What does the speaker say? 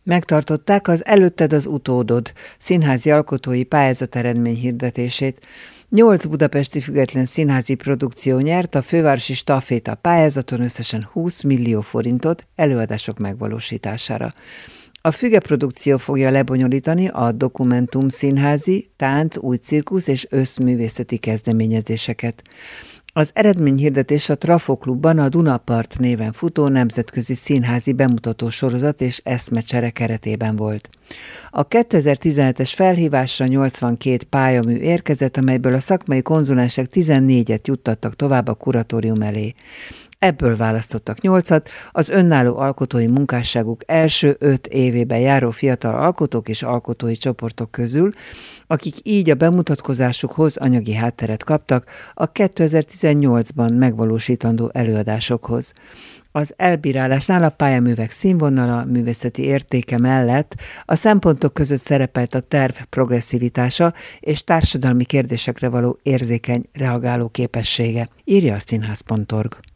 Megtartották az Előtted az utódod színházi alkotói pályázat eredményhirdetését. 8 budapesti független színházi produkció nyert a fővárosi staféta pályázaton összesen 20 millió forintot előadások megvalósítására. A Füge produkció fogja lebonyolítani a dokumentum színházi, tánc, új cirkusz és összművészeti kezdeményezéseket. Az eredményhirdetés a Trafo Klubban a Dunapart néven futó nemzetközi színházi bemutató sorozat és eszmecsere keretében volt. A 2017-es felhívásra 82 pályamű érkezett, amelyből a szakmai konzulensek 14-et juttattak tovább a kuratórium elé. Ebből választottak 8-at, az önálló alkotói munkásságuk első 5 évében járó fiatal alkotók és alkotói csoportok közül, akik így a bemutatkozásukhoz anyagi hátteret kaptak a 2018-ban megvalósítandó előadásokhoz. Az elbírálásnál a pályaművek színvonala, művészeti értéke mellett a szempontok között szerepelt a terv progresszivitása és társadalmi kérdésekre való érzékeny reagáló képessége, írja a színház.org.